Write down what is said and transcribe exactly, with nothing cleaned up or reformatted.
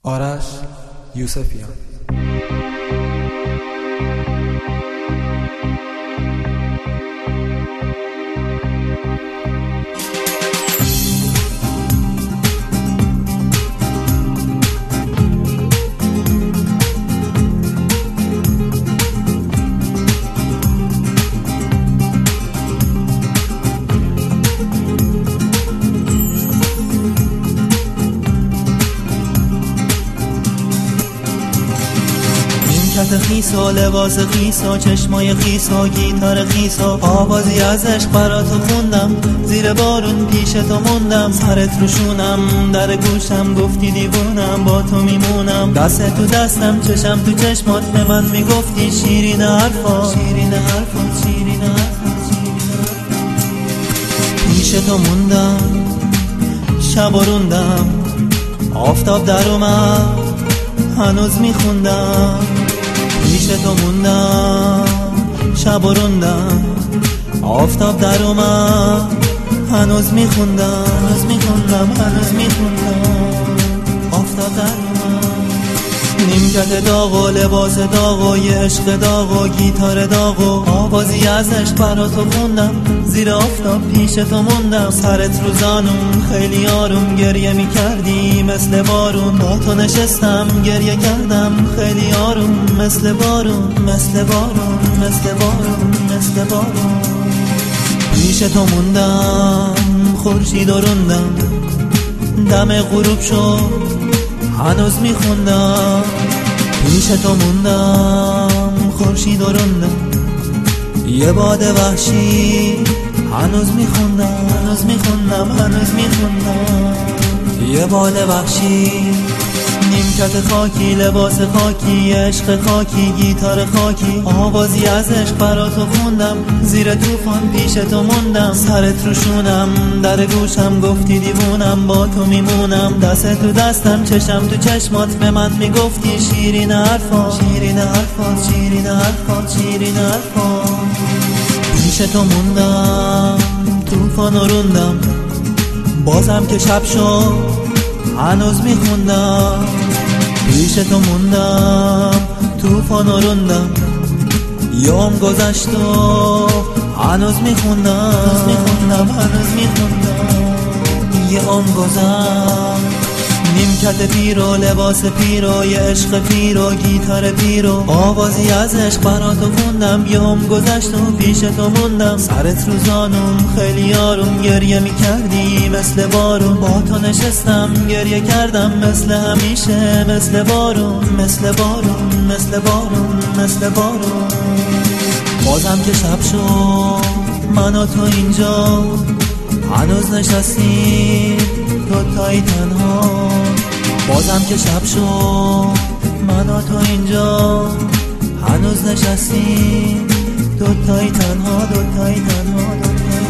آرش یوسفیان. خیسا لباس خیسا چشمای خیسا گیتار خیسا آوازی از عشق براتو خوندم زیر بارون پیش تو موندم سرت روشونم در گوشم گفتی دیوونم با تو میمونم دست تو دستم چشم تو چشمات به من میگفتی شیرین حرفا شیرین حرفا شیرین حرفا پیش تو موندم شب روندم آفتاب در اومد هنوز میخوندم پیش تو موندم شب روندم آفتاب در اومد هنوز میخوندم هنوز میخوندم هنوز میخوندم آفتاب در اومد نیمکت داغ و لباس داغ و یه عشق داغ و گیتار داغ و آوازی از عشق براتو خوندم زیر آفتاب پیش تو موندم سرت رو زانون خیلی آروم گریه میکردی مثل بارون با تو نشستم گریه کردم خیلی آروم مثل بارون مثل بارون مثل بارون مثل بارون پیش تو موندم خورشید روندم دم غروب شد هنوز میخوندم پیش تو موندم خورشید روندم یه باد وحشی هنوز میخوندم هنوز میخوندم هنوز میخوندم یه باد وحشی نیمکت خاکی لباس خاکی عشق خاکی گیتار خاکی آوازی از عشق براتو خوندم زیر طوفان پیش تو موندم سرت روشونم در گوشم گفتی دیوونم با تو میمونم دست تو دستم چشم تو چشمات به من میگفتی شیرین حرفا شیرین حرفا شیرین حرفا شیرین حرفا پیش تو موندم طوفان روندم بازم که شب شد هنوز میخوندم پیش تو موندم طوفان روندم یوم گذشت و هنوز میخوندم هنوز میخوندم هنوز میخوندم یه عمر گذشت نیمکت پیرو لباس پیرو یه عشق پیرو گیتار پیرو آوازی از عشق براتو خوندم یه عمر گذشت و پیش تو موندم سرت رو زانون خیلی آروم گریه میکردی مثل بارون با تو نشستم گریه کردم مثل همیشه مثل بارون مثل بارون مثل بارون مثل بارون بازم که شب شد من و تو اینجا هنوز نشستیم دوتایی تنها بازم که شب شد من و تو اینجا هنوز نشستیم دوتایی تنها دوتایی تنها دوتایی